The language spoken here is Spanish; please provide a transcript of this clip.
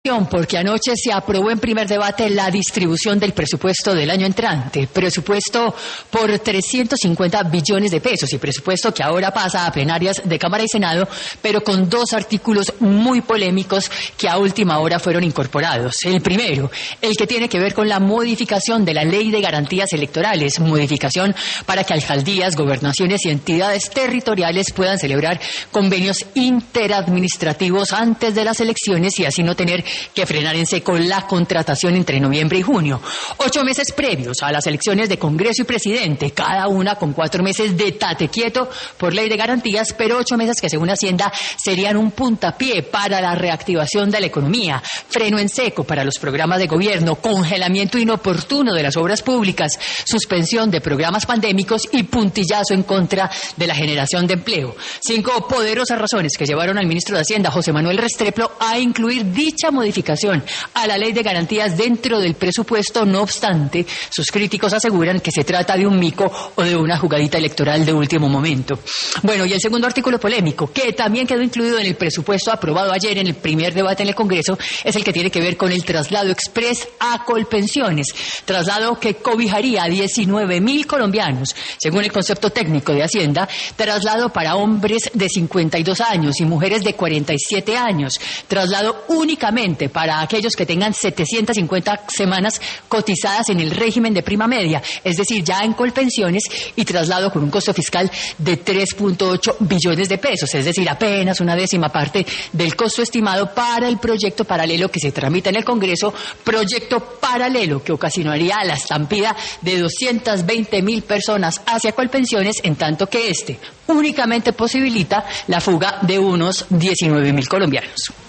Porque anoche se aprobó en primer debate la distribución del presupuesto del año entrante, presupuesto por 350 billones de pesos y presupuesto que ahora pasa a plenarias de Cámara y Senado, pero con dos artículos muy polémicos que a última hora fueron incorporados. El primero, el que tiene que ver con la modificación de la Ley de Garantías Electorales, modificación para que alcaldías, gobernaciones y entidades territoriales puedan celebrar convenios interadministrativos antes de las elecciones y así no tener que frenar en seco la contratación entre noviembre y junio. 8 meses previos a las elecciones de Congreso y Presidente, cada una con 4 meses de tate quieto por ley de garantías, pero 8 meses que según Hacienda serían un puntapié para la reactivación de la economía, freno en seco para los programas de gobierno, congelamiento inoportuno de las obras públicas, suspensión de programas pandémicos y puntillazo en contra de la generación de empleo. 5 poderosas razones que llevaron al ministro de Hacienda, José Manuel Restrepo, a incluir dicha modificación a la ley de garantías dentro del presupuesto. No obstante, sus críticos aseguran que se trata de un mico o de una jugadita electoral de último momento. Bueno, y el segundo artículo polémico, que también quedó incluido en el presupuesto aprobado ayer en el primer debate en el Congreso, es el que tiene que ver con el traslado express a Colpensiones, traslado que cobijaría a 19.000 colombianos, según el concepto técnico de Hacienda, traslado para hombres de 52 años y mujeres de 47 años, traslado únicamente para aquellos que tengan 750 semanas cotizadas en el régimen de prima media, es decir, ya en Colpensiones, y traslado con un costo fiscal de 3.8 billones de pesos, es decir, apenas una décima parte del costo estimado para el proyecto paralelo que se tramita en el Congreso, proyecto paralelo que ocasionaría la estampida de 220.000 personas hacia Colpensiones, en tanto que este únicamente posibilita la fuga de unos 19.000 colombianos.